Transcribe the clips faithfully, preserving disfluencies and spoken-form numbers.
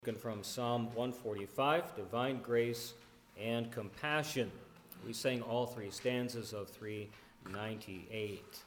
From Psalm one forty-five, Divine Grace and Compassion. We sang all three stanzas of three ninety-eight.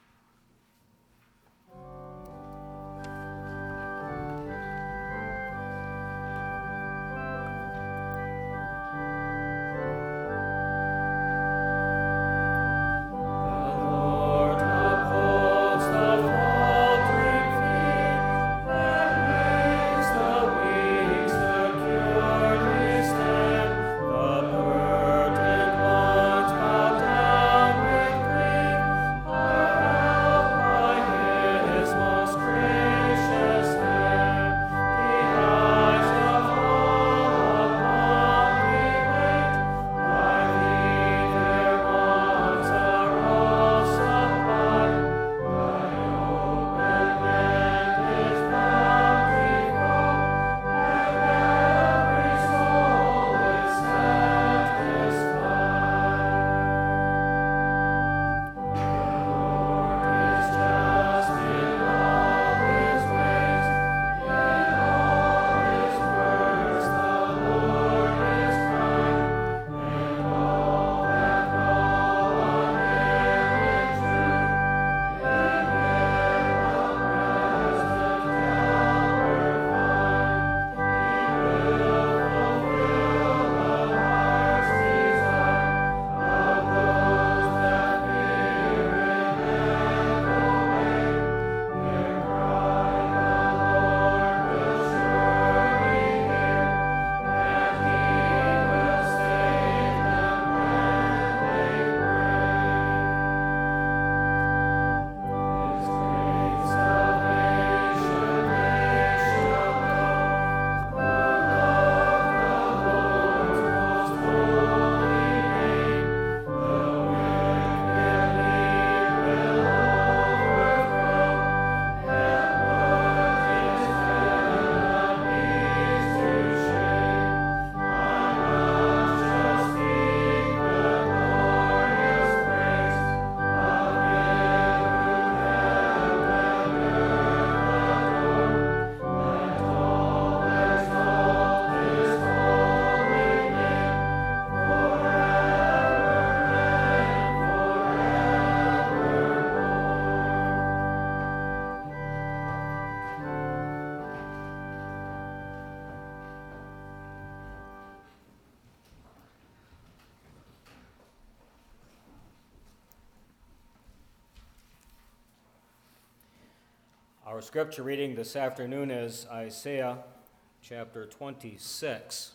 Our scripture reading this afternoon is Isaiah chapter twenty-six.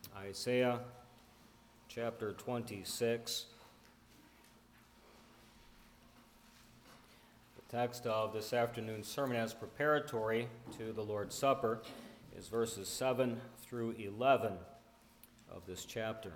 Isaiah chapter twenty-six. The text of this afternoon's sermon as preparatory to the Lord's Supper is verses seven through eleven of this chapter.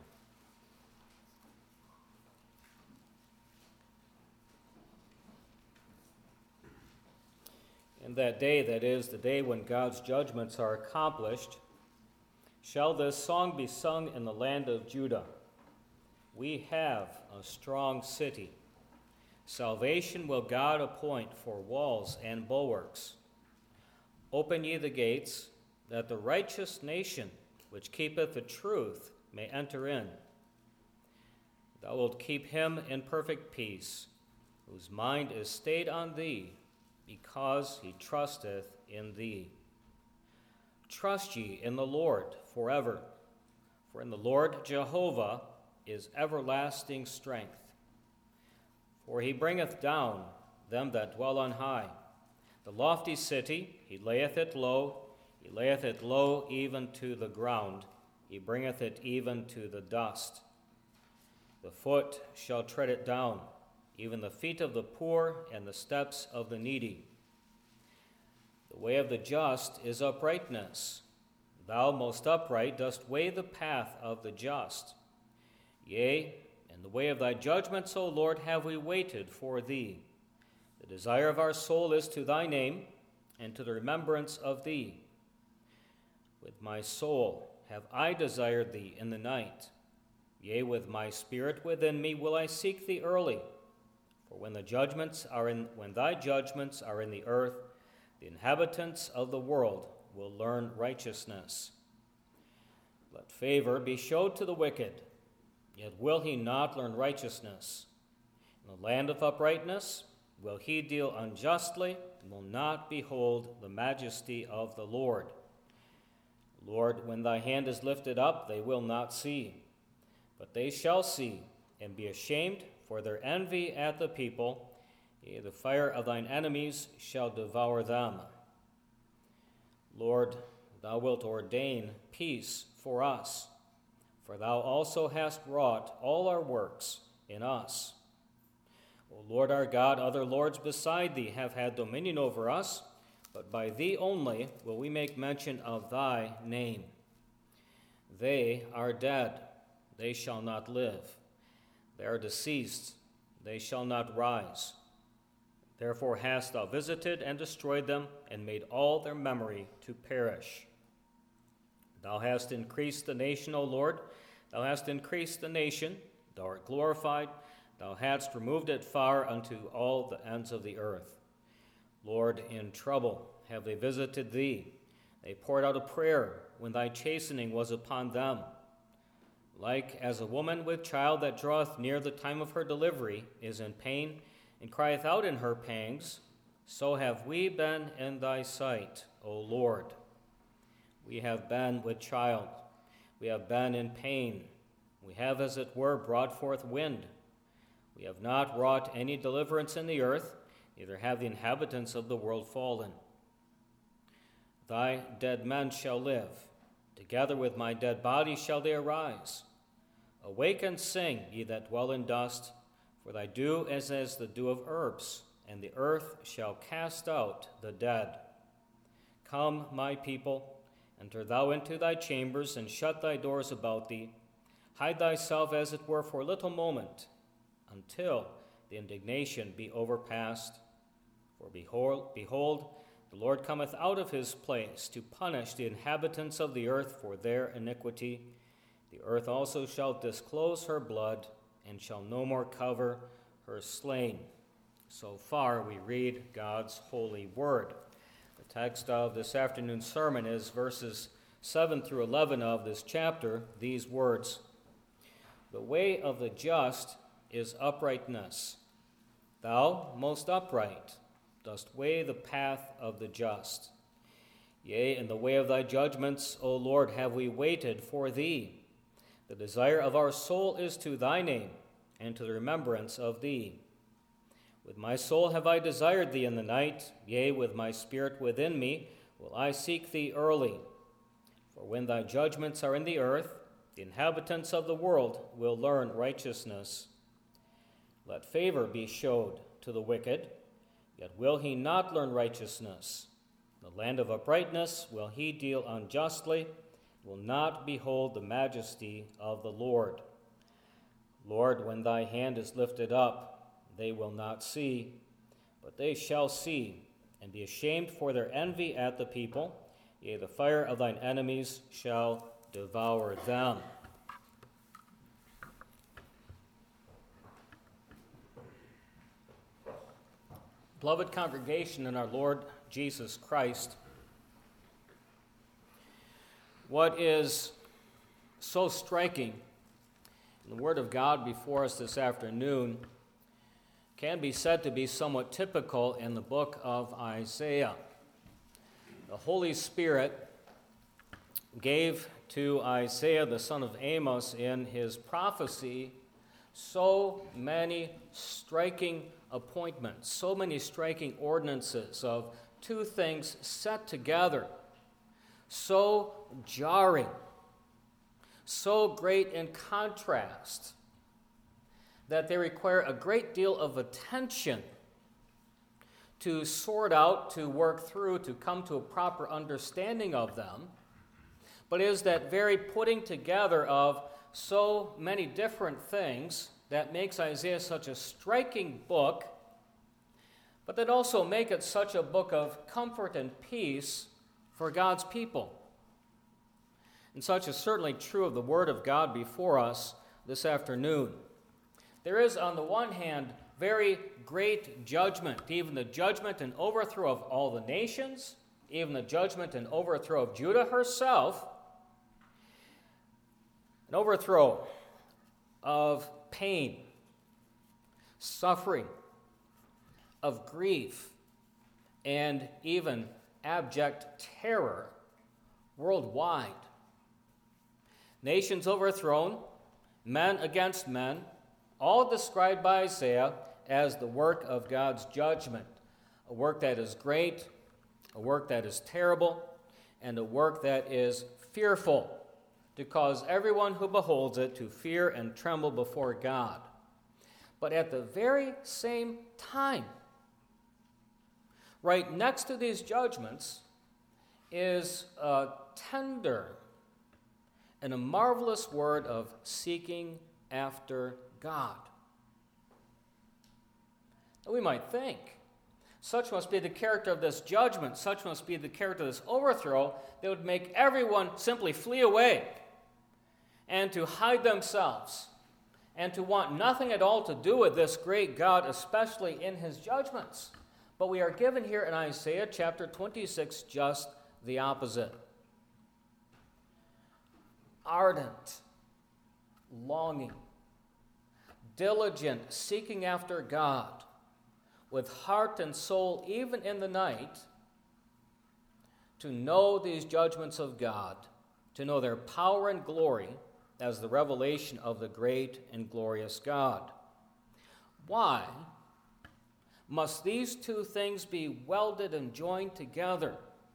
In that day, that is, the day when God's judgments are accomplished, shall this song be sung in the land of Judah. We have a strong city. Salvation will God appoint for walls and bulwarks. Open ye the gates, that the righteous nation, which keepeth the truth, may enter in. Thou wilt keep him in perfect peace, whose mind is stayed on thee, because he trusteth in thee. Trust ye in the Lord forever, for in the Lord Jehovah is everlasting strength. For he bringeth down them that dwell on high. The lofty city, he layeth it low, he layeth it low even to the ground, he bringeth it even to the dust. The foot shall tread it down, even the feet of the poor and the steps of the needy. The way of the just is uprightness. Thou, most upright, dost weigh the path of the just. Yea, in the way of thy judgments, O Lord, have we waited for thee. The desire of our soul is to thy name, and to the remembrance of thee. With my soul have I desired thee in the night. Yea, with my spirit within me will I seek thee early. For when the judgments are in, when thy judgments are in the earth, the inhabitants of the world will learn righteousness. Let favor be showed to the wicked, yet will he not learn righteousness. In the land of uprightness will he deal unjustly, and will not behold the majesty of the Lord. Lord, when thy hand is lifted up, they will not see, but they shall see, and be ashamed for their envy at the people. Yea, the fire of thine enemies shall devour them. Lord, thou wilt ordain peace for us, for thou also hast wrought all our works in us. O Lord our God, other lords beside thee have had dominion over us, but by thee only will we make mention of thy name. They are dead, they shall not live. They are deceased, they shall not rise. Therefore hast thou visited and destroyed them, and made all their memory to perish. Thou hast increased the nation, O Lord. Thou hast increased the nation. Thou art glorified. Thou hadst removed it far unto all the ends of the earth. Lord, in trouble have they visited thee. They poured out a prayer when thy chastening was upon them. Like as a woman with child that draweth near the time of her delivery is in pain, and crieth out in her pangs, so have we been in thy sight, O Lord. We have been with child, we have been in pain, we have, as it were, brought forth wind. We have not wrought any deliverance in the earth, neither have the inhabitants of the world fallen. Thy dead men shall live, together with my dead body shall they arise. Awake and sing, ye that dwell in dust, for thy dew is as the dew of herbs, and the earth shall cast out the dead. Come, my people, enter thou into thy chambers, and shut thy doors about thee. Hide thyself, as it were, for a little moment, until the indignation be overpast. For behold, behold, the Lord cometh out of his place to punish the inhabitants of the earth for their iniquity. The earth also shall disclose her blood, and shall no more cover her slain. So far we read God's holy word. The text of this afternoon's sermon is verses seven through eleven of this chapter, these words: The way of the just is uprightness. Thou, most upright, dost weigh the path of the just. Yea, in the way of thy judgments, O Lord, have we waited for thee. The desire of our soul is to thy name, and to the remembrance of thee. With my soul have I desired thee in the night, yea, with my spirit within me will I seek thee early. For when thy judgments are in the earth, the inhabitants of the world will learn righteousness. Let favor be showed to the wicked, yet will he not learn righteousness. In the land of uprightness will he deal unjustly, will not behold the majesty of the Lord. Lord, when thy hand is lifted up, they will not see, but they shall see, and be ashamed for their envy at the people. Yea, the fire of thine enemies shall devour them. Beloved congregation in our Lord Jesus Christ, what is so striking in the Word of God before us this afternoon can be said to be somewhat typical in the book of Isaiah. The Holy Spirit gave to Isaiah, the son of Amos, in his prophecy so many striking appointments, so many striking ordinances of two things set together, so jarring, so great in contrast, that they require a great deal of attention to sort out, to work through, to come to a proper understanding of them. But it is that very putting together of so many different things that makes Isaiah such a striking book, but that also make it such a book of comfort and peace for God's people. And such is certainly true of the Word of God before us this afternoon. There is, on the one hand, very great judgment, even the judgment and overthrow of all the nations, even the judgment and overthrow of Judah herself, an overthrow of pain, suffering, of grief, and even abject terror worldwide. Nations overthrown, men against men, all described by Isaiah as the work of God's judgment, a work that is great, a work that is terrible, and a work that is fearful, to cause everyone who beholds it to fear and tremble before God. But at the very same time, right next to these judgments is a tender and a marvelous word of seeking after God. We might think, such must be the character of this judgment, such must be the character of this overthrow, that would make everyone simply flee away and to hide themselves and to want nothing at all to do with this great God, especially in his judgments. But we are given here in Isaiah chapter twenty-six just the opposite. Ardent, longing, diligent, seeking after God, with heart and soul, even in the night, to know these judgments of God, to know their power and glory as the revelation of the great and glorious God. Why must these two things be welded and joined together?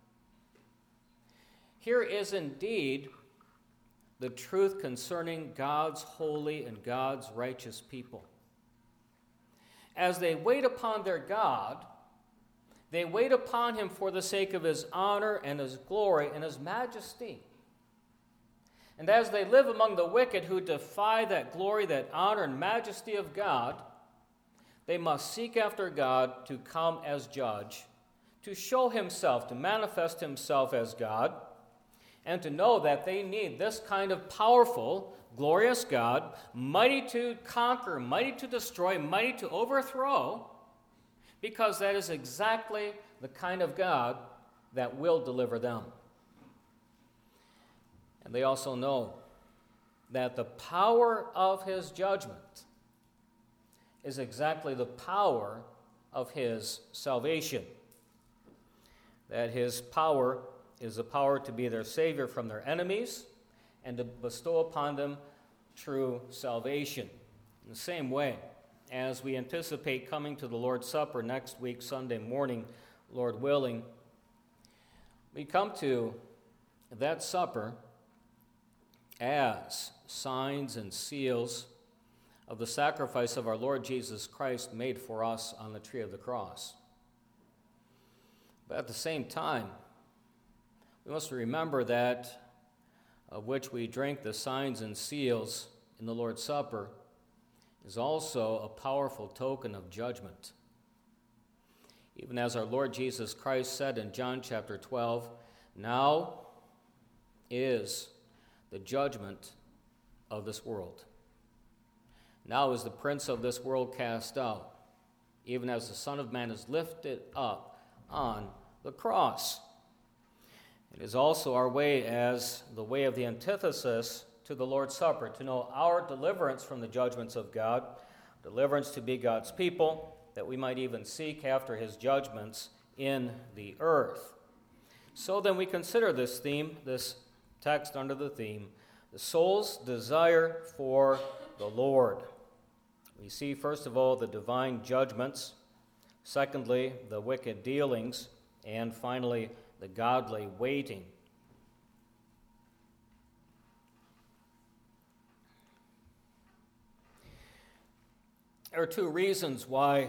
Here is indeed the truth concerning God's holy and God's righteous people. As they wait upon their God, they wait upon him for the sake of his honor and his glory and his majesty. And as they live among the wicked who defy that glory, that honor and majesty of God, they must seek after God to come as judge, to show himself, to manifest himself as God, and to know that they need this kind of powerful, glorious God, mighty to conquer, mighty to destroy, mighty to overthrow, because that is exactly the kind of God that will deliver them. And they also know that the power of his judgment is exactly the power of his salvation. That his power is the power to be their Savior from their enemies and to bestow upon them true salvation. In the same way, as we anticipate coming to the Lord's Supper next week, Sunday morning, Lord willing, we come to that supper as signs and seals of the sacrifice of our Lord Jesus Christ made for us on the tree of the cross. But at the same time, we must remember that of which we drink the signs and seals in the Lord's Supper is also a powerful token of judgment. Even as our Lord Jesus Christ said in John chapter twelve, now is the judgment of this world. Now is the prince of this world cast out, even as the Son of Man is lifted up on the cross. It is also our way as the way of the antithesis to the Lord's Supper, to know our deliverance from the judgments of God, deliverance to be God's people, that we might even seek after his judgments in the earth. So then we consider this theme, this text under the theme, the soul's desire for the Lord. We see, first of all, the divine judgments, secondly, the wicked dealings, and finally, the godly waiting. There are two reasons why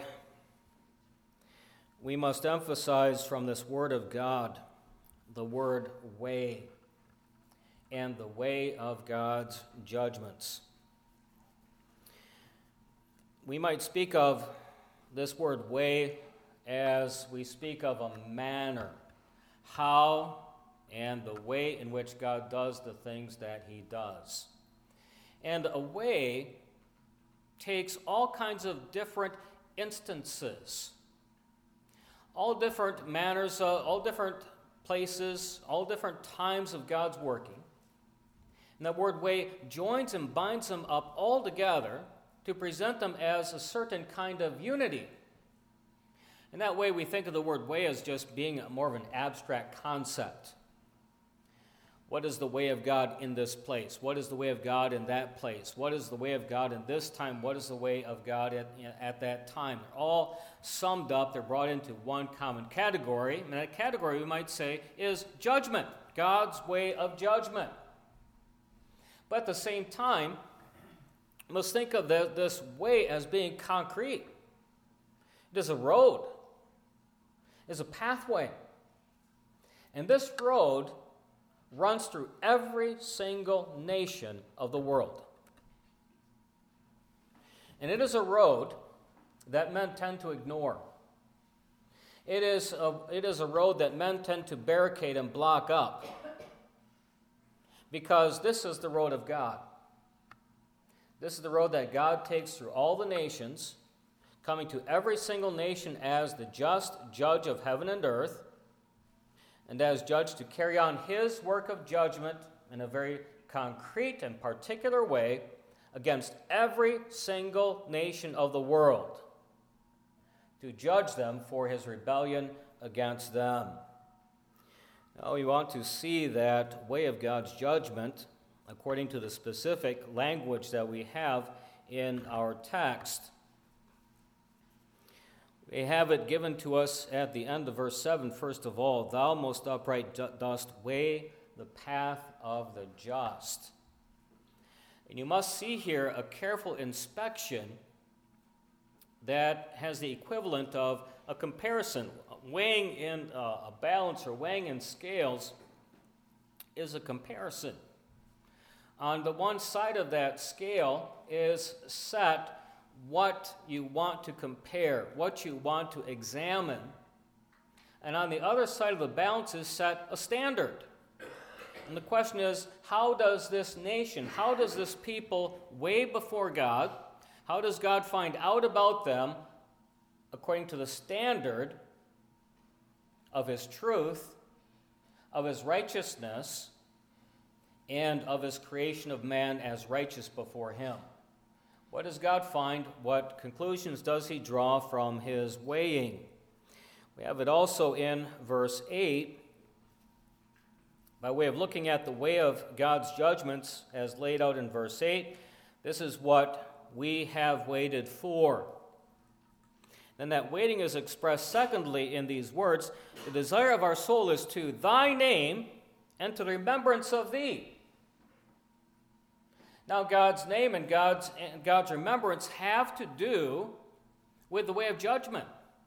we must emphasize from this word of God the word way and the way of God's judgments. We might speak of this word way as we speak of a manner, how and the way in which God does the things that he does. And a way takes all kinds of different instances, all different manners, uh, all different places, all different times of God's working. And that word way joins and binds them up all together to present them as a certain kind of unity. In that way, we think of the word way as just being more of an abstract concept. What is the way of God in this place? What is the way of God in that place? What is the way of God in this time? What is the way of God at, at that time? They're all summed up. They're brought into one common category. And that category, we might say, is judgment, God's way of judgment. But at the same time, we must think of the, this way as being concrete. It is a road. It is a pathway. And this road runs through every single nation of the world. And it is a road that men tend to ignore. It is a, it is a road that men tend to barricade and block up, because this is the road of God. This is the road that God takes through all the nations, coming to every single nation as the just judge of heaven and earth, and as judge to carry on his work of judgment in a very concrete and particular way against every single nation of the world, to judge them for his rebellion against them. Now we want to see that way of God's judgment according to the specific language that we have in our text. We have it given to us at the end of verse seven, first of all, thou most upright dost weigh the path of the just. And you must see here a careful inspection that has the equivalent of a comparison. Weighing in uh, a balance or weighing in scales is a comparison. On the one side of that scale is set what you want to compare, what you want to examine. And on the other side of the balance is set a standard. And the question is, how does this nation, how does this people weigh before God? How does God find out about them according to the standard of his truth, of his righteousness, and of his creation of man as righteous before him? What does God find? What conclusions does he draw from his weighing? We have it also in verse eight, by way of looking at the way of God's judgments as laid out in verse eight. This is what we have waited for. Then that waiting is expressed secondly in these words, the desire of our soul is to thy name and to the remembrance of thee. Now, God's name and God's, and God's remembrance have to do with the way of judgment.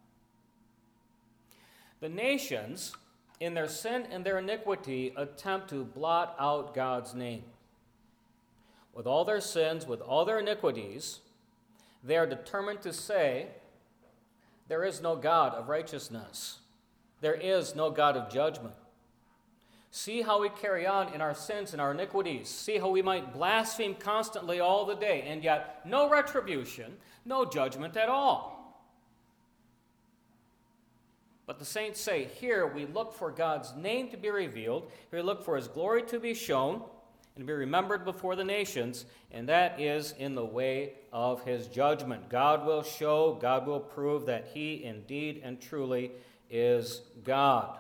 The nations, in their sin and their iniquity, attempt to blot out God's name. With all their sins, with all their iniquities, they are determined to say, there is no God of righteousness. There is no God of judgment. See how we carry on in our sins and our iniquities. See how we might blaspheme constantly all the day, and yet no retribution, no judgment at all. But the saints say, here we look for God's name to be revealed, here we look for his glory to be shown, and be remembered before the nations, and that is in the way of his judgment. God will show, God will prove that he indeed and truly is God.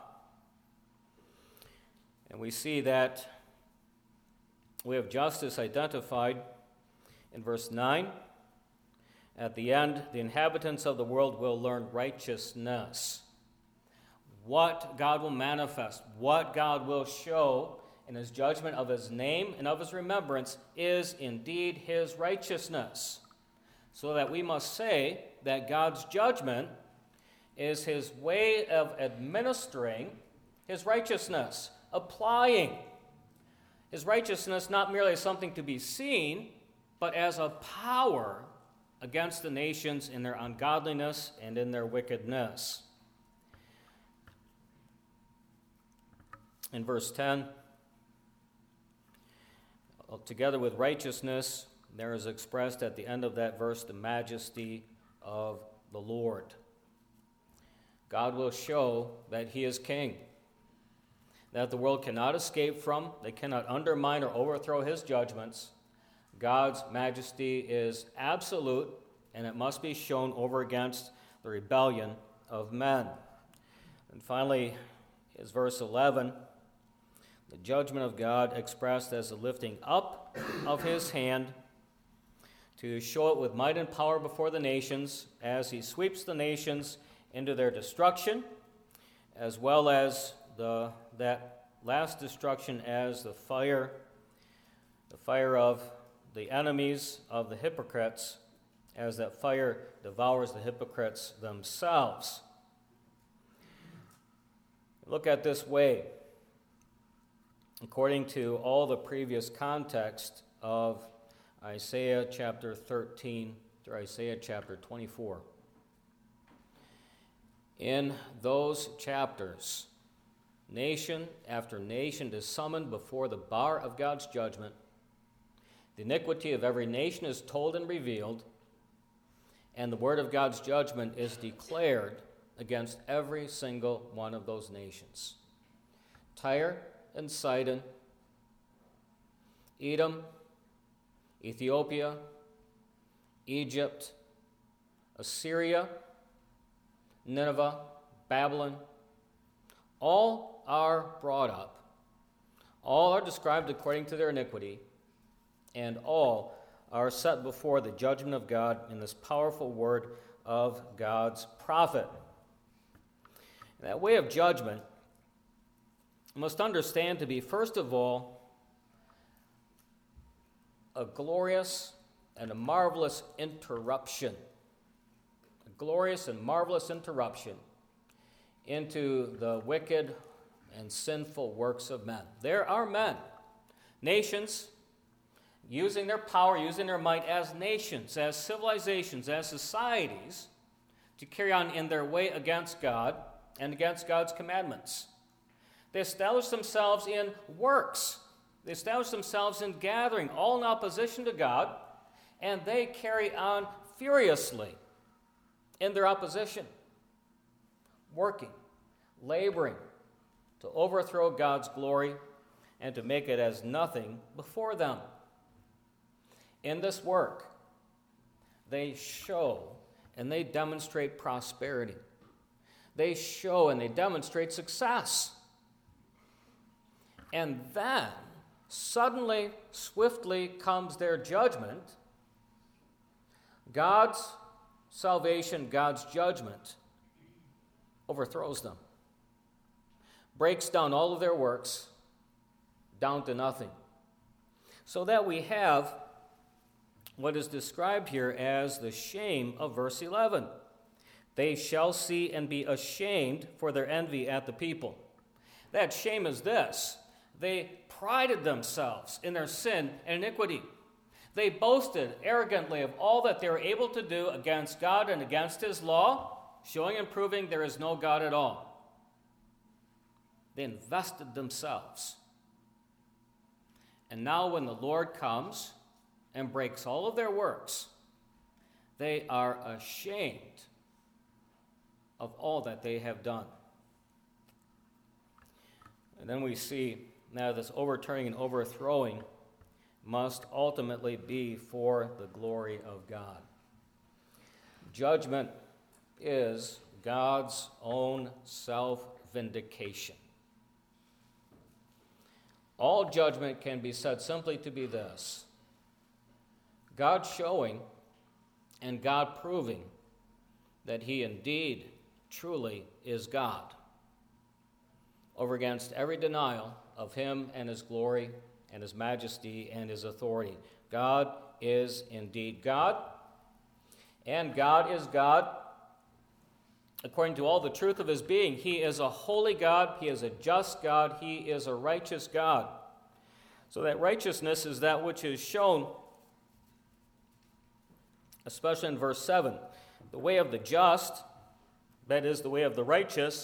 And we see that we have justice identified in verse nine. At the end, the inhabitants of the world will learn righteousness. What God will manifest, what God will show in his judgment of his name and of his remembrance is indeed his righteousness. So that we must say that God's judgment is his way of administering his righteousness, applying his righteousness not merely as something to be seen, but as a power against the nations in their ungodliness and in their wickedness. In verse ten, together with righteousness, there is expressed at the end of that verse the majesty of the Lord. God will show that he is king. that the world cannot escape from. They cannot undermine or overthrow his judgments. God's majesty is absolute, and it must be shown over against the rebellion of men. And finally, is verse eleven, the judgment of God expressed as the lifting up of his hand to show it with might and power before the nations as he sweeps the nations into their destruction, as well as the that last destruction as the fire, the fire of the enemies of the hypocrites, as that fire devours the hypocrites themselves. Look at this way. According to all the previous context of Isaiah chapter thirteen through Isaiah chapter twenty-four, in those chapters, nation after nation is summoned before the bar of God's judgment. The iniquity of every nation is told and revealed, and the word of God's judgment is declared against every single one of those nations. Tyre and Sidon, Edom, Ethiopia, Egypt, Assyria, Nineveh, Babylon, all are brought up. All are described according to their iniquity, and all are set before the judgment of God in this powerful word of God's prophet. That way of judgment must understand to be, first of all, a glorious and a marvelous interruption. A glorious and marvelous interruption into the wicked and sinful works of men. There are men, nations, using their power, using their might as nations, as civilizations, as societies, to carry on in their way against God and against God's commandments. They establish themselves in works. They establish themselves in gathering, all in opposition to God, and they carry on furiously in their opposition, working, laboring to overthrow God's glory and to make it as nothing before them. In this work, they show and they demonstrate prosperity. They show and they demonstrate success. And then, suddenly, swiftly comes their judgment. God's salvation, God's judgment, overthrows them, breaks down all of their works down to nothing. So that we have what is described here as the shame of verse eleven. They shall see and be ashamed for their envy at the people. That shame is this: they prided themselves in their sin and iniquity. They boasted arrogantly of all that they were able to do against God and against his law, showing and proving there is no God at all. They invested themselves. And now when the Lord comes and breaks all of their works, they are ashamed of all that they have done. And then we see now this overturning and overthrowing must ultimately be for the glory of God. Judgment is God's own self-vindication. All judgment can be said simply to be this: God showing and God proving that he indeed, truly is God, over against every denial of him and his glory and his majesty and his authority. God is indeed God, and God is God according to all the truth of his being. He is a holy God, he is a just God, he is a righteous God. So that righteousness is that which is shown, especially in verse seven. The way of the just, that is, the way of the righteous,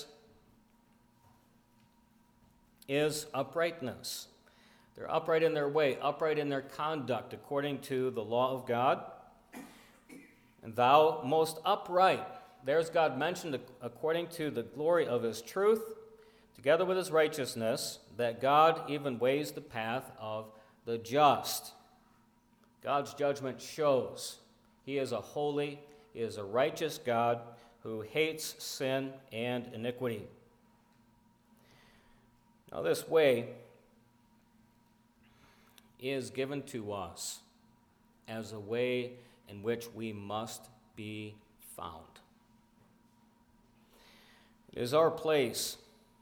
is uprightness. They're upright in their way, upright in their conduct, according to the law of God. And thou most upright, there's God mentioned according to the glory of his truth, together with his righteousness, that God even weighs the path of the just. God's judgment shows he is a holy, he is a righteous God who hates sin and iniquity. Now, this way is given to us as a way in which we must be found. It is our place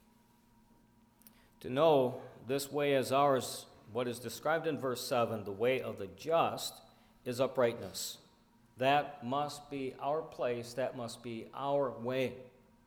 to know this way as ours. What is described in verse seven, the way of the just, is uprightness. That must be our place. That must be our way.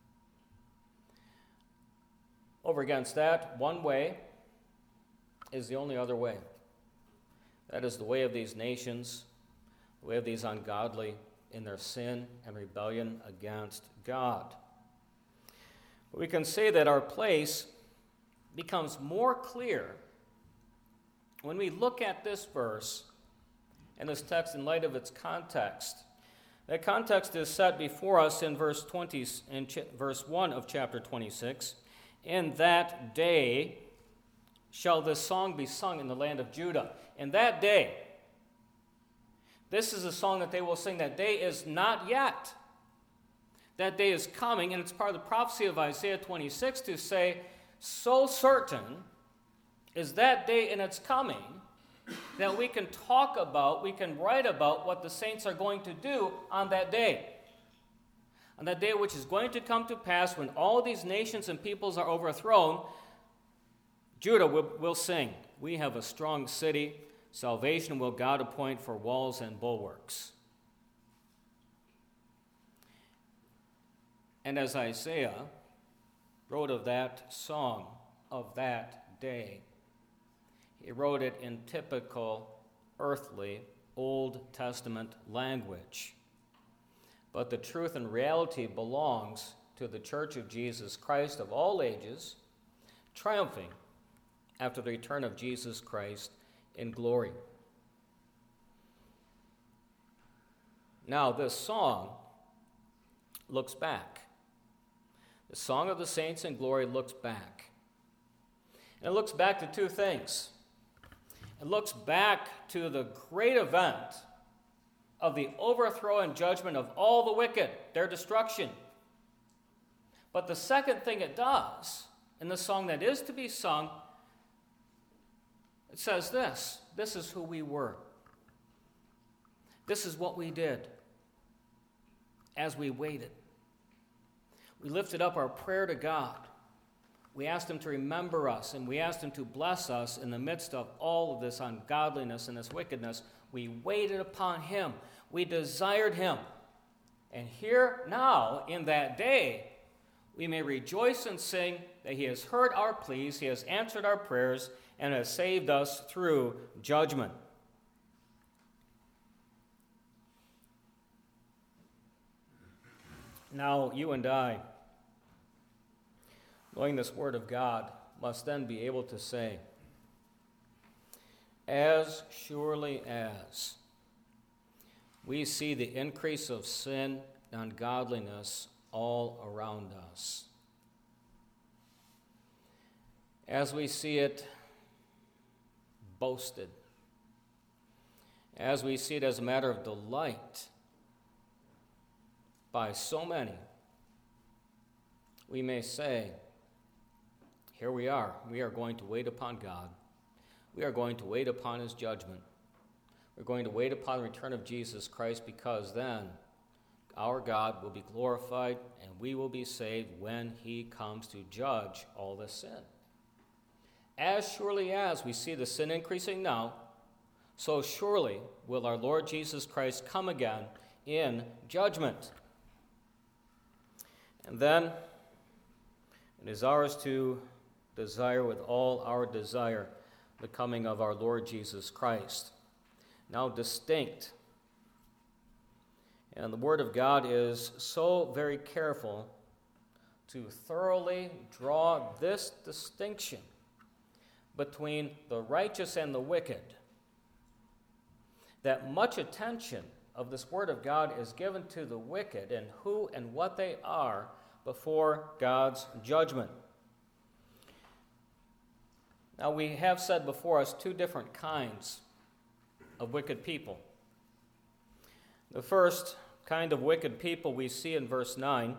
Over against that, one way is the only other way. That is the way of these nations, the way of these ungodly in their sin and rebellion against God. But we can say that our place becomes more clear when we look at this verse and this text in light of its context. That context is set before us in verse twenty, in ch- verse one of chapter twenty-six. In that day shall this song be sung in the land of Judah. In that day, this is a song that they will sing. That day is not yet. That day is coming, and it's part of the prophecy of Isaiah twenty-six to say, so certain is that day in its coming that we can talk about, we can write about what the saints are going to do on that day. On that day which is going to come to pass when all these nations and peoples are overthrown, Judah will, will sing, we have a strong city, salvation will God appoint for walls and bulwarks. And as Isaiah wrote of that song of that day, he wrote it in typical earthly Old Testament language. But the truth and reality belongs to the Church of Jesus Christ of all ages, triumphing after the return of Jesus Christ in glory. Now, this song looks back. The song of the saints in glory looks back. And it looks back to two things. It looks back to the great event of the overthrow and judgment of all the wicked, their destruction. But the second thing it does, in the song that is to be sung, it says this, this is who we were. This is what we did as we waited. We lifted up our prayer to God. We asked him to remember us, and we asked him to bless us in the midst of all of this ungodliness and this wickedness. We waited upon him. We desired him. And here now, in that day, we may rejoice and sing that he has heard our pleas, he has answered our prayers, and has saved us through judgment. Now, you and I, knowing this word of God, must then be able to say, as surely as we see the increase of sin and ungodliness all around us, as we see it boasted, as we see it as a matter of delight by so many, we may say, here we are. We are going to wait upon God. We are going to wait upon his judgment. We're going to wait upon the return of Jesus Christ, because then our God will be glorified and we will be saved when he comes to judge all this sin. As surely as we see the sin increasing now, so surely will our Lord Jesus Christ come again in judgment. And then it is ours to desire with all our desire the coming of our Lord Jesus Christ. Now distinct. And the Word of God is so very careful to thoroughly draw this distinction between the righteous and the wicked, that much attention of this Word of God is given to the wicked and who and what they are before God's judgment. Now, we have said before us two different kinds of wicked people. The first kind of wicked people we see in verse nine.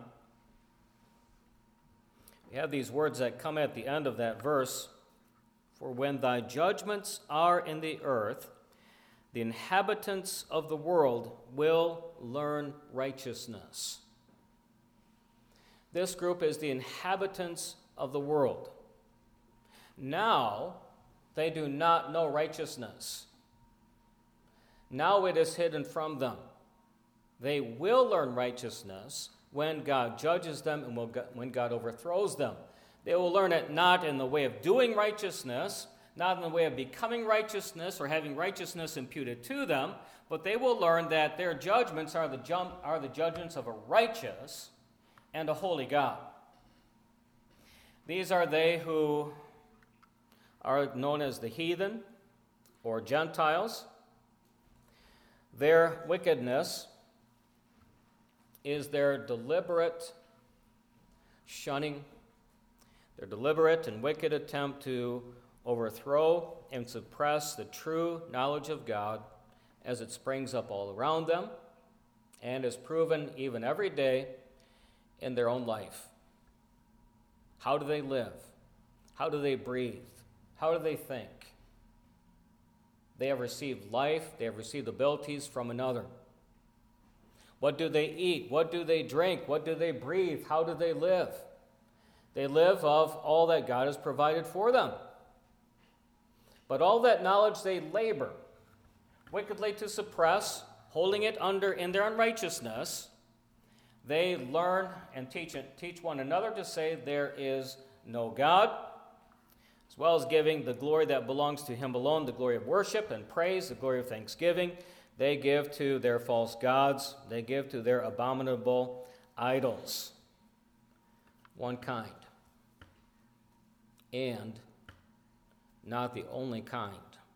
We have these words that come at the end of that verse. For when thy judgments are in the earth, the inhabitants of the world will learn righteousness. This group is the inhabitants of the world. Now, they do not know righteousness. Now it is hidden from them. They will learn righteousness when God judges them and when God overthrows them. They will learn it not in the way of doing righteousness, not in the way of becoming righteousness or having righteousness imputed to them, but they will learn that their judgments are the, ju- are the judgments of a righteous and a holy God. These are they who are known as the heathen or Gentiles. Their wickedness is their deliberate shunning, their deliberate and wicked attempt to overthrow and suppress the true knowledge of God as it springs up all around them and is proven even every day in their own life. How do they live? How do they breathe? How do they think? They have received life, they have received abilities from another. What do they eat? What do they drink? What do they breathe? How do they live? They live of all that God has provided for them. But all that knowledge they labor wickedly to suppress, holding it under in their unrighteousness. They learn and teach, teach one another to say there is no God, as well as giving the glory that belongs to him alone, the glory of worship and praise, the glory of thanksgiving. They give to their false gods. They give to their abominable idols. One kind. And not the only kind.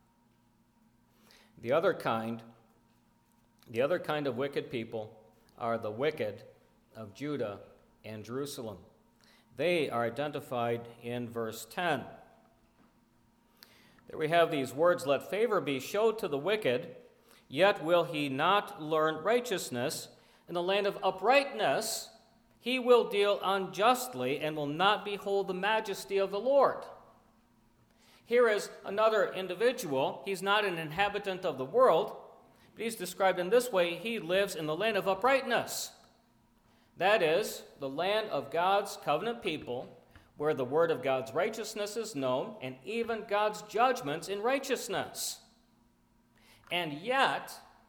The other kind, the other kind of wicked people are the wicked of Judah and Jerusalem. They are identified in verse ten. There we have these words, let favor be showed to the wicked, yet will he not learn righteousness. In the land of uprightness, he will deal unjustly and will not behold the majesty of the Lord. Here is another individual. He's not an inhabitant of the world, but he's described in this way. He lives in the land of uprightness. That is, the land of God's covenant people, where the word of God's righteousness is known, and even God's judgments in righteousness. And yet,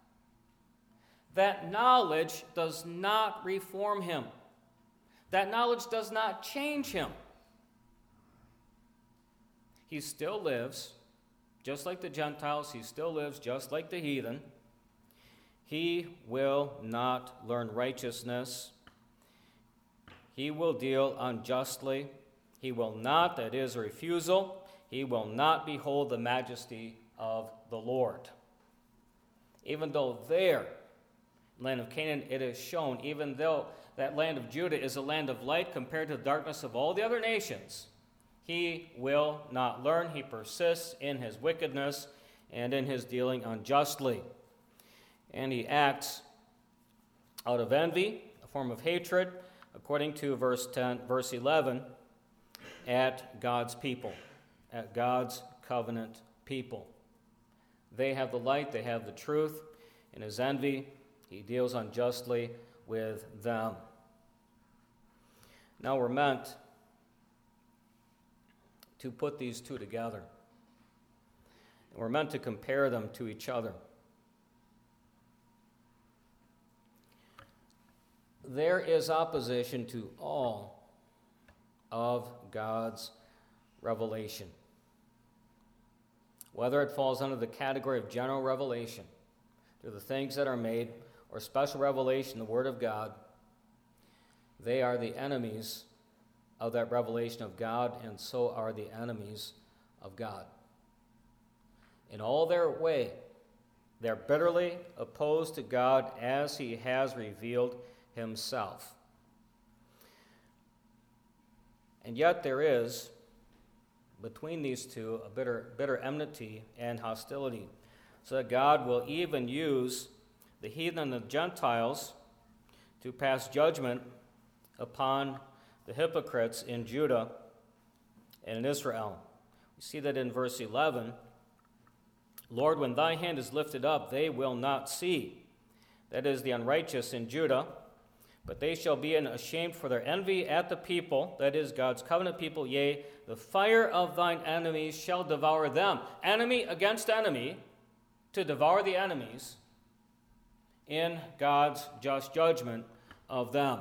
that knowledge does not reform him. That knowledge does not change him. He still lives just like the Gentiles. He still lives just like the heathen. He will not learn righteousness. He will deal unjustly. He will not, that is, a refusal. He will not behold the majesty of the Lord. Even though there, land of Canaan, it is shown, even though that land of Judah is a land of light compared to the darkness of all the other nations, he will not learn. He persists in his wickedness and in his dealing unjustly. And he acts out of envy, a form of hatred, according to verse ten, verse eleven, at God's people, at God's covenant people. They have the light, they have the truth. In his envy, he deals unjustly with them. Now we're meant to put these two together. We're meant to compare them to each other. There is opposition to all of God's revelation. Whether it falls under the category of general revelation, through the things that are made, or special revelation, the Word of God, they are the enemies of that revelation of God, and so are the enemies of God. In all their way, they're bitterly opposed to God as he has revealed himself. And yet there is between these two a bitter, bitter enmity and hostility, so that God will even use the heathen and the Gentiles to pass judgment upon the hypocrites in Judah and in Israel. We see that in verse eleven. Lord, when thy hand is lifted up, they will not see. That is the unrighteous in Judah, but they shall be ashamed for their envy at the people, that is God's covenant people. Yea, the fire of thine enemies shall devour them. Enemy against enemy, to devour the enemies in God's just judgment of them.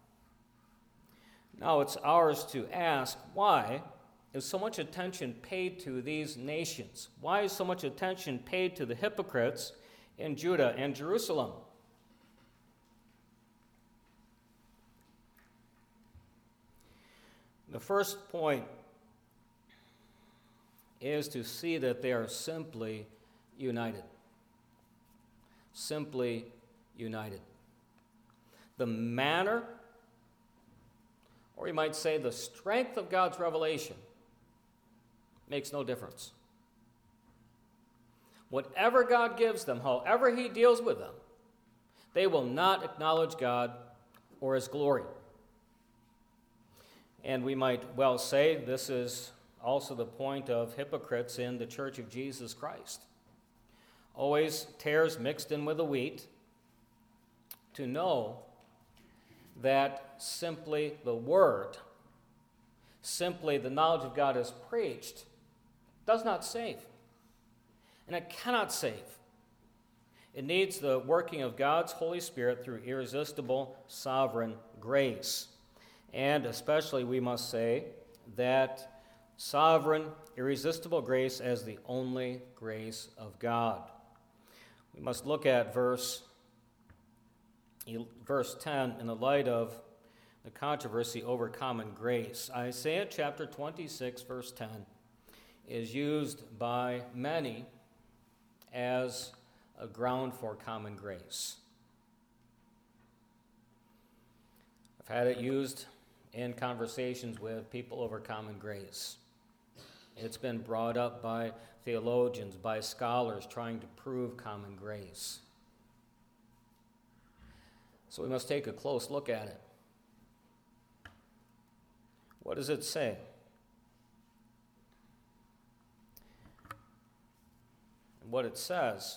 Now it's ours to ask, why is so much attention paid to these nations? Why is so much attention paid to the hypocrites in Judah and Jerusalem? The first point is to see that they are simply united. Simply united. The manner, or you might say the strength of God's revelation, makes no difference. Whatever God gives them, however he deals with them, they will not acknowledge God or his glory. And we might well say this is also the point of hypocrites in the Church of Jesus Christ. Always tares mixed in with the wheat, to know that simply the word, simply the knowledge of God as preached, does not save. And it cannot save. It needs the working of God's Holy Spirit through irresistible sovereign grace. And especially we must say that sovereign, irresistible grace as the only grace of God. We must look at verse, verse ten in the light of the controversy over common grace. Isaiah chapter twenty-six, verse ten, is used by many as a ground for common grace. I've had it used in conversations with people over common grace. It's been brought up by theologians, by scholars trying to prove common grace. So we must take a close look at it. What does it say? And what it says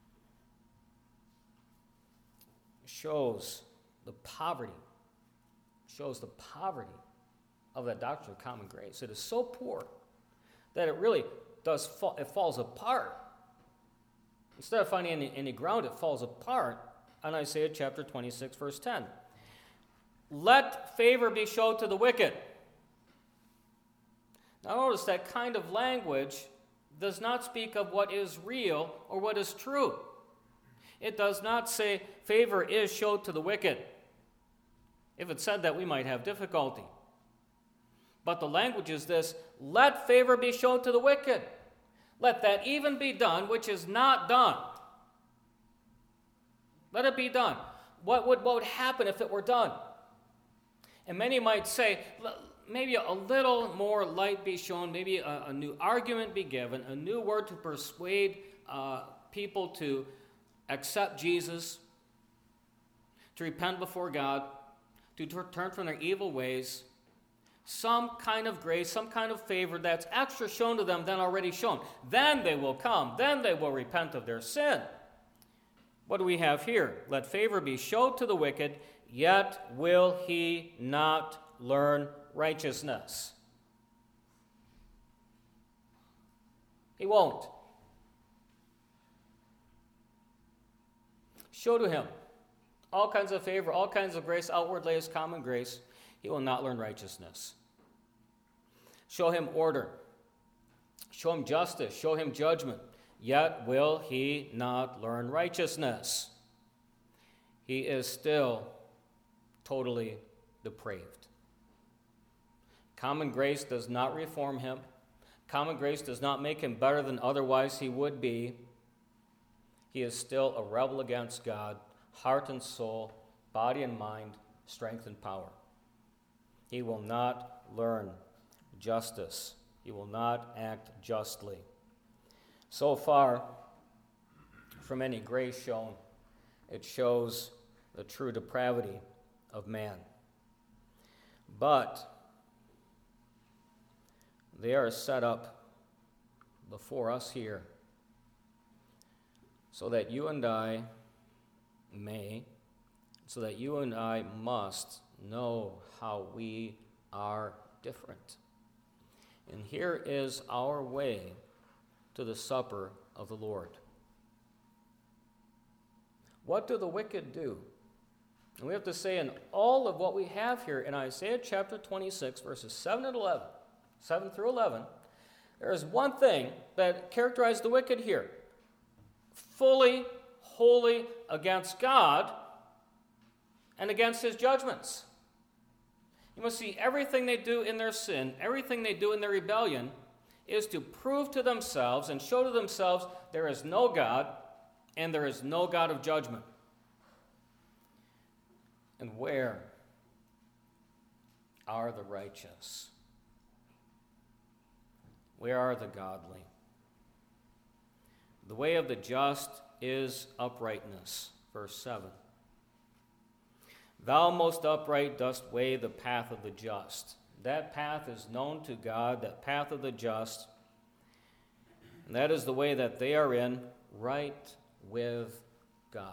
shows the poverty, shows the poverty of that doctrine of common grace. It is so poor that it really does fall, it falls apart. Instead of finding any, any ground, it falls apart on Isaiah chapter twenty-six, verse ten. Let favor be showed to the wicked. Now notice that kind of language does not speak of what is real or what is true. It does not say favor is showed to the wicked. If it said that, we might have difficulty. But the language is this: let favor be shown to the wicked. Let that even be done which is not done. Let it be done. What would, what would happen if it were done? And many might say, maybe a little more light be shown, maybe a, a new argument be given, a new word to persuade uh, people to accept Jesus, to repent before God, to turn from their evil ways. Some kind of grace, some kind of favor that's extra shown to them than already shown. Then they will come. Then they will repent of their sin. What do we have here? Let favor be showed to the wicked, yet will he not learn righteousness. He won't. Show to him all kinds of favor, all kinds of grace, outwardly as common grace. He will not learn righteousness. Show him order. Show him justice. Show him judgment. Yet will he not learn righteousness. He is still totally depraved. Common grace does not reform him. Common grace does not make him better than otherwise he would be. He is still a rebel against God, heart and soul, body and mind, strength and power. He will not learn justice. He will not act justly. So far, from any grace shown, it shows the true depravity of man. But they are set up before us here so that you and I may, so that you and I must know how we are different. And here is our way to the supper of the Lord. What do the wicked do? And we have to say in all of what we have here in Isaiah chapter twenty-six, verses seven and eleven, seven through eleven, there is one thing that characterizes the wicked here. Fully, wholly against God and against his judgments. You must see everything they do in their sin, everything they do in their rebellion, is to prove to themselves and show to themselves there is no God and there is no God of judgment. And where are the righteous? Where are the godly? The way of the just is uprightness. Verse seven. Thou most upright dost weigh the path of the just. That path is known to God, that path of the just. And that is the way that they are in, right with God.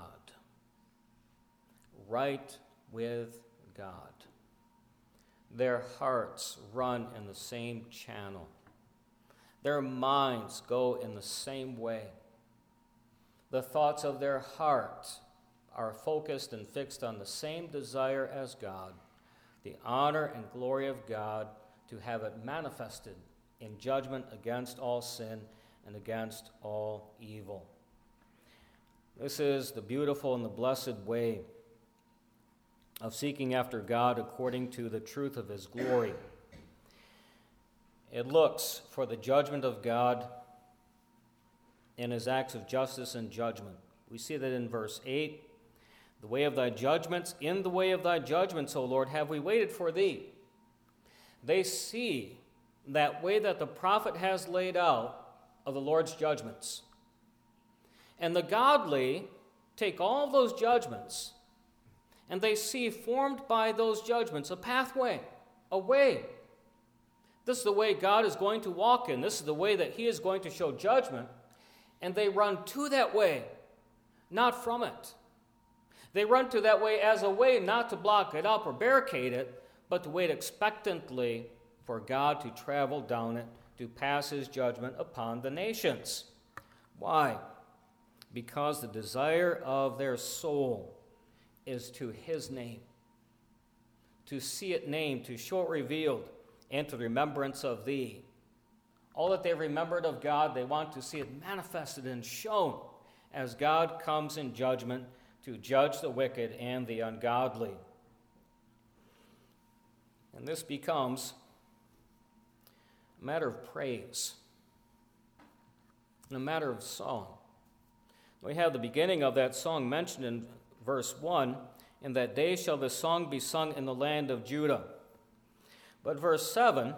Right with God. Their hearts run in the same channel. Their minds go in the same way. The thoughts of their heart are focused and fixed on the same desire as God, the honor and glory of God, to have it manifested in judgment against all sin and against all evil. This is the beautiful and the blessed way of seeking after God according to the truth of his glory. It looks for the judgment of God in his acts of justice and judgment. We see that in verse eight. The way of thy judgments, in the way of thy judgments, O Lord, have we waited for thee. They see that way that the prophet has laid out of the Lord's judgments. And the godly take all of those judgments, and they see formed by those judgments a pathway, a way. This is the way God is going to walk in. This is the way that he is going to show judgment. And they run to that way, not from it. They run to that way as a way not to block it up or barricade it, but to wait expectantly for God to travel down it to pass his judgment upon the nations. Why? Because the desire of their soul is to his name, to see it named, to show it revealed, and to remembrance of thee. All that they've remembered of God, they want to see it manifested and shown as God comes in judgment to judge the wicked and the ungodly. And this becomes a matter of praise and a matter of song. We have the beginning of that song mentioned in verse one, in that day shall this song be sung in the land of Judah. But verse seven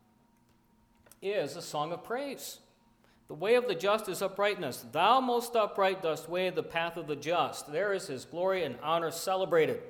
is a song of praise. The way of the just is uprightness. Thou most upright dost weigh the path of the just. There is his glory and honor celebrated.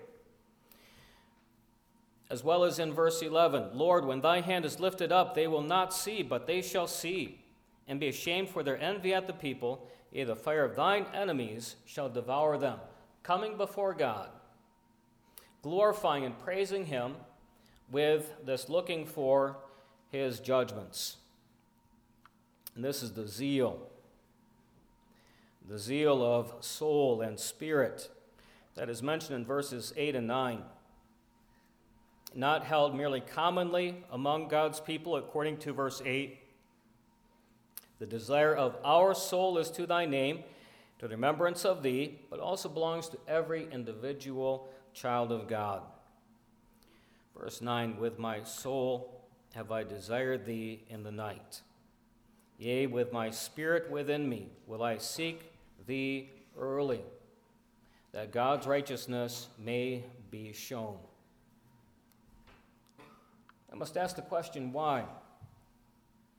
As well as in verse eleven, Lord, when thy hand is lifted up, they will not see, but they shall see, and be ashamed for their envy at the people. Yea, the fire of thine enemies shall devour them. Coming before God, glorifying and praising him with this looking for his judgments. And this is the zeal, the zeal of soul and spirit that is mentioned in verses eight and nine. Not held merely commonly among God's people, according to verse eight. The desire of our soul is to thy name, to the remembrance of thee, but also belongs to every individual child of God. Verse nine, with my soul have I desired thee in the night. Yea, with my spirit within me will I seek thee early, that God's righteousness may be shown. I must ask the question, why?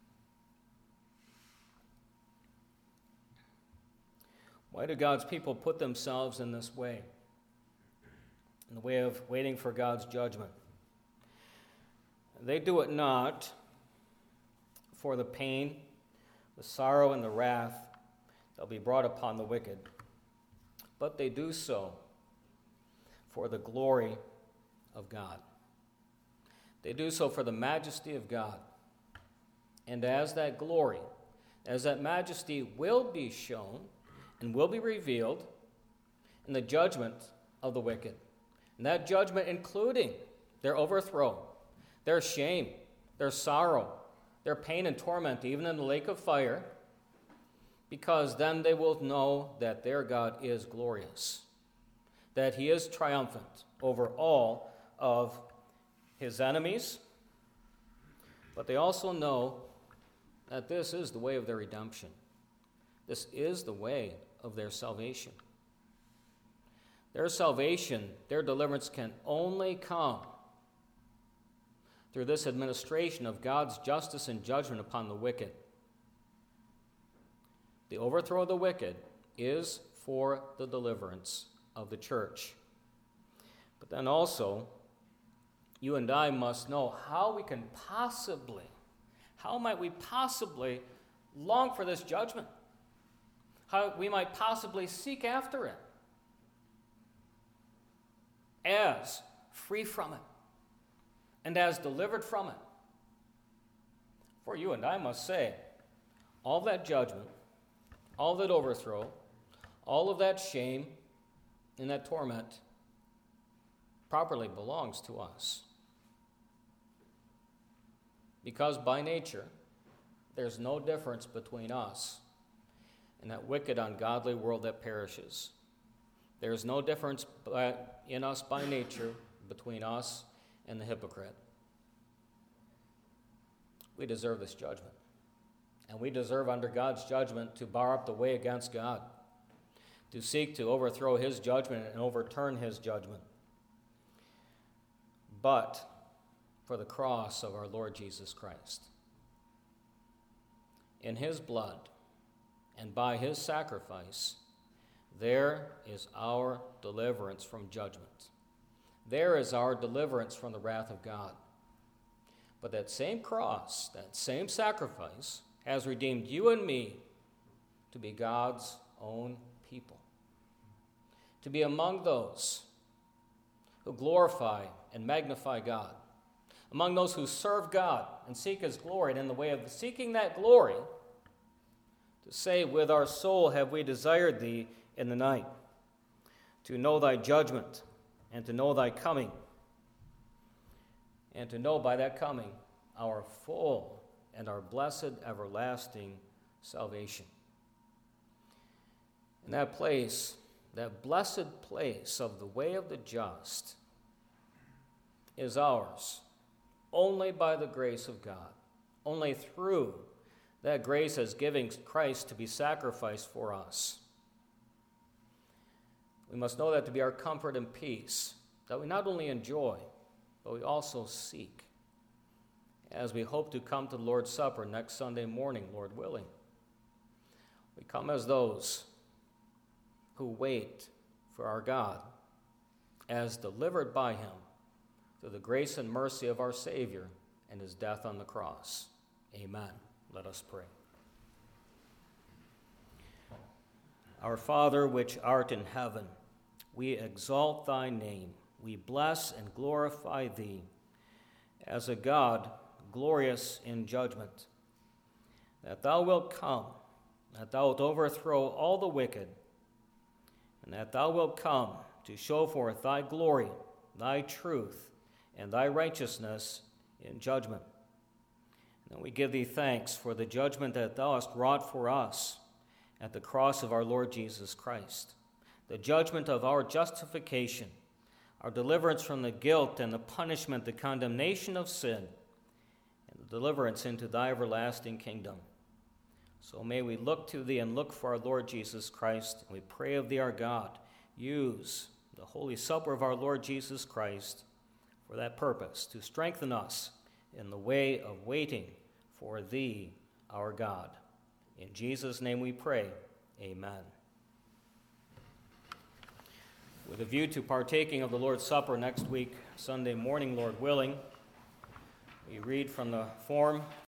Why do God's people put themselves in this way? In the way of waiting for God's judgment? They do it not for the pain, the sorrow, and the wrath that will be brought upon the wicked, but they do so for the glory of God. They do so for the majesty of God. And as that glory, as that majesty will be shown and will be revealed in the judgment of the wicked, and that judgment including their overthrow, their shame, their sorrow, their pain and torment, even in the lake of fire, because then they will know that their God is glorious, that he is triumphant over all of his enemies, but they also know that this is the way of their redemption. This is the way of their salvation. Their salvation, their deliverance can only come through this administration of God's justice and judgment upon the wicked. The overthrow of the wicked is for the deliverance of the church. But then also, you and I must know how we can possibly, how might we possibly long for this judgment? How we might possibly seek after it as free from it and as delivered from it. For you and I must say, all that judgment, all that overthrow, all of that shame and that torment properly belongs to us. Because by nature, there's no difference between us and that wicked, ungodly world that perishes. There's no difference in us by nature between us and the hypocrite. We deserve this judgment. And we deserve under God's judgment to bar up the way against God, to seek to overthrow his judgment and overturn his judgment. But for the cross of our Lord Jesus Christ. In his blood and by his sacrifice, there is our deliverance from judgment. There is our deliverance from the wrath of God. But that same cross, that same sacrifice, has redeemed you and me to be God's own people, to be among those who glorify and magnify God, among those who serve God and seek his glory, and in the way of seeking that glory, to say, with our soul have we desired thee in the night, to know thy judgment and to know thy coming, and to know by that coming our full and our blessed everlasting salvation. In that place, that blessed place of the way of the just, is ours only by the grace of God, only through that grace as giving Christ to be sacrificed for us. We must know that to be our comfort and peace, that we not only enjoy, but we also seek, as we hope to come to the Lord's Supper next Sunday morning, Lord willing. We come as those who wait for our God, as delivered by him through the grace and mercy of our Savior and his death on the cross. Amen. Let us pray. Our Father, which art in heaven, we exalt thy name. We bless and glorify thee as a God glorious in judgment, that thou wilt come, that thou wilt overthrow all the wicked, and that thou wilt come to show forth thy glory, thy truth, and thy righteousness in judgment. And we give thee thanks for the judgment that thou hast wrought for us at the cross of our Lord Jesus Christ, the judgment of our justification, our deliverance from the guilt and the punishment, the condemnation of sin, and the deliverance into thy everlasting kingdom. So may we look to thee and look for our Lord Jesus Christ. And we pray of thee, our God, use the Holy Supper of our Lord Jesus Christ for that purpose, to strengthen us in the way of waiting for thee, our God. In Jesus' name we pray, amen. With a view to partaking of the Lord's Supper next week, Sunday morning, Lord willing, we read from the form